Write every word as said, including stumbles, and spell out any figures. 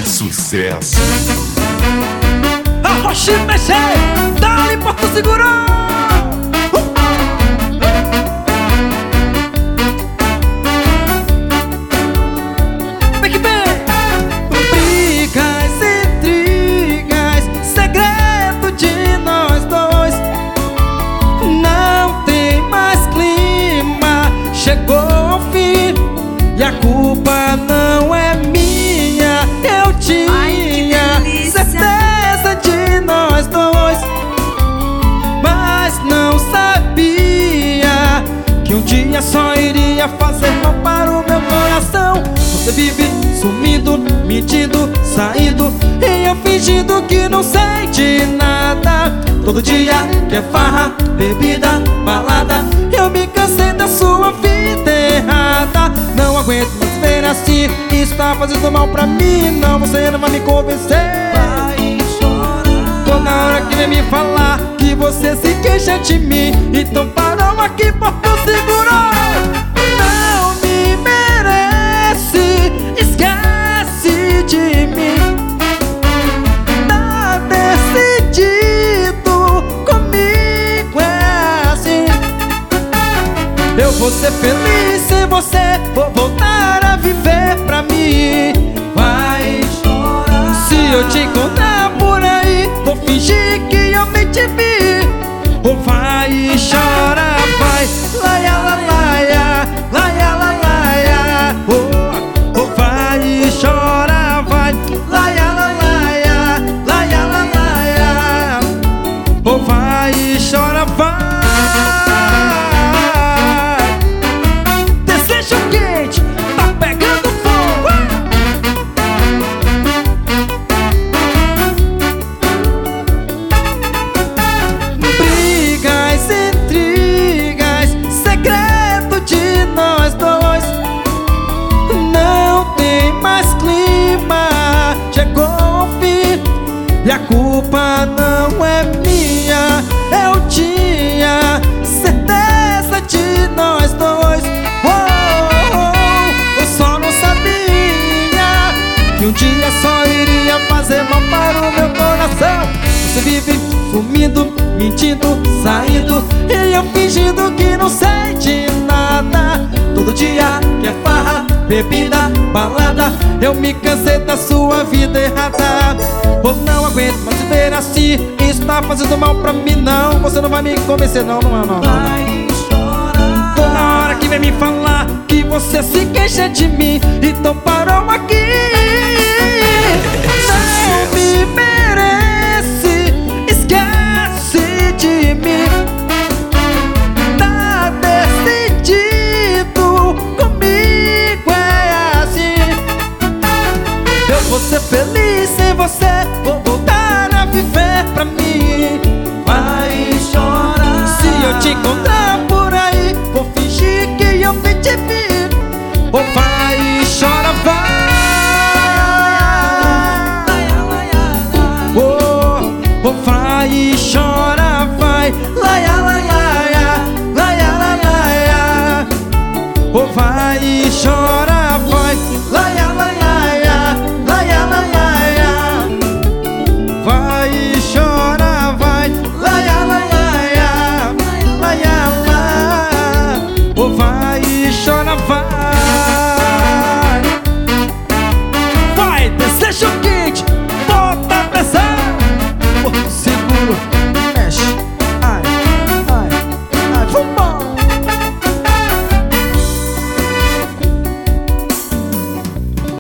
sucesso. Arrocha e mexe, dá-lhe Porto Seguro. Vem que vem. Brigas, intrigas, segredo de nós dois. Não tem mais clima, chegou ao fim e a culpa não é minha. Eu tinha Ai, certeza de nós dois, mas não sabia que um dia só iria fazer mal para o meu coração. Você vive sumindo, mentindo, saindo e eu fingindo que não sei de nada. Todo dia quer farra, bebida, balada. Eu me cansei da sua vida errada. Não aguento mais ver assim, isso tá fazendo mal pra mim. Não, você não vai me convencer. Vai chorar. Toda hora que vem me falar que você se queixa de mim, então parou aqui, Porto Seguro. Não me merece, esquece de mim. Tá decidido, comigo é assim. Eu vou ser feliz sem você, vou voltar a viver pra mim. Vai chorar. Se eu te encontrar por aí, vou fingir que eu nem te vi. Ou vai chorar, vai. Laia, la, laia, laia, la, laia. Oh, oh, vai chorar, vai. Laia, la, laia, laia, la, laia. Oh, vai chorar, vai. Desejo quente, tá pegando fogo. Brigas, intrigas, segredo de nós dois. Não tem mais clima, chegou ao fim e a culpa não é minha. Eu tinha certeza de nós dois. Oh, oh, eu só não sabia que um dia só iria fazer mal para o meu coração. Você vive sumindo, mentindo, saindo e eu fingindo que não sei de nada. Todo dia quer farra, bebida, balada. Eu me cansei da sua vida errada. Eu não aguento mais ver assim, isso tá fazendo mal pra mim. Não, você não vai me convencer, não, não, não, não, não. Vai chorar. Toda hora que vem me falar que você se queixa de mim, então parou aqui. Não me merece, esquece de mim. Tá decidido, comigo é assim. Eu vou ser feliz sem você, vou voltar a viver pra mim. Vai chorar. Se eu te encontrar